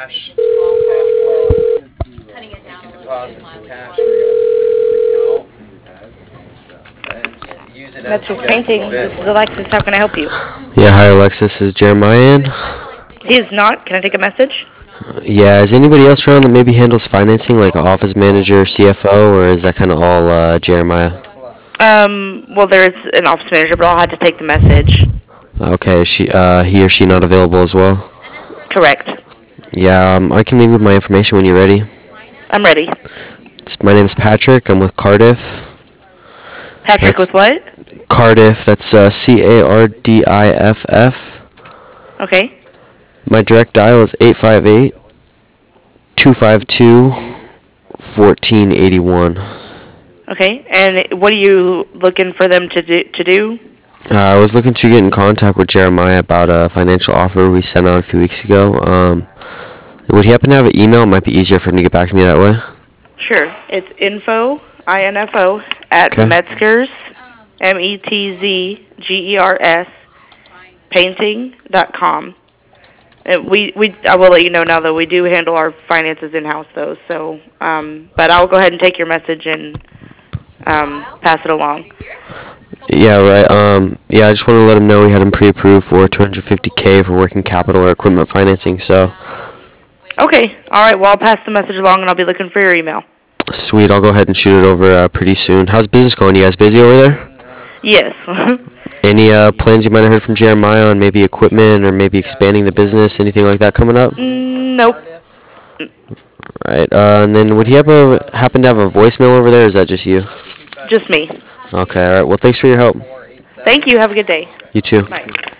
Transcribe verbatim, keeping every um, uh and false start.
cash, cash flow, making deposits of cash for your account, and use it as That's you just guys see painting. This is fit. Alexis. How can I help you? Yeah, hi Alexis, is Jeremiah in? He is not. Can I take a message? Yeah, is anybody else around that maybe handles financing, like an office manager, C F O, or is that kind of all uh, Jeremiah? Um, well, there's an office manager, but I'll have to take the message. Okay, is she, uh, he or she not available as well? Correct. Yeah, um, I can leave you my information when you're ready. I'm ready. It's, my name's Patrick. I'm with Cardiff. Patrick That's with what? Cardiff. That's uh, C A R D I F F. Okay. My direct dial is eight five eight, two five two, one four eight one. Okay. And what are you looking for them to do? To do? Uh, I was looking to get in contact with Jeremiah about a financial offer we sent out a few weeks ago. Um, would he happen to have an email? It might be easier for him to get back to me that way. Sure. It's info, I N F O, at Okay. Metzgers, M E T Z G E R S, painting dot com. And we, we, I will let you know now that we do handle our finances in-house, though. So, um, but I'll go ahead and take your message and um, pass it along. Yeah, right. Um, yeah, I just wanted to let him know we had him pre-approved for two hundred fifty K for working capital or equipment financing. So, Okay. All right. Well, I'll pass the message along, and I'll be looking for your email. sweet. I'll go ahead and shoot it over uh, pretty soon. How's business going? You guys busy over there? Yes. Any uh, plans you might have heard from Jeremiah on maybe equipment or maybe expanding the business, anything like that coming up? Mm, nope. Right. Uh, and then would he have a, happen to have a voicemail over there, or is that just you? Just me. Okay. All right. Well, thanks for your help. Thank you. Have a good day. You too. Bye.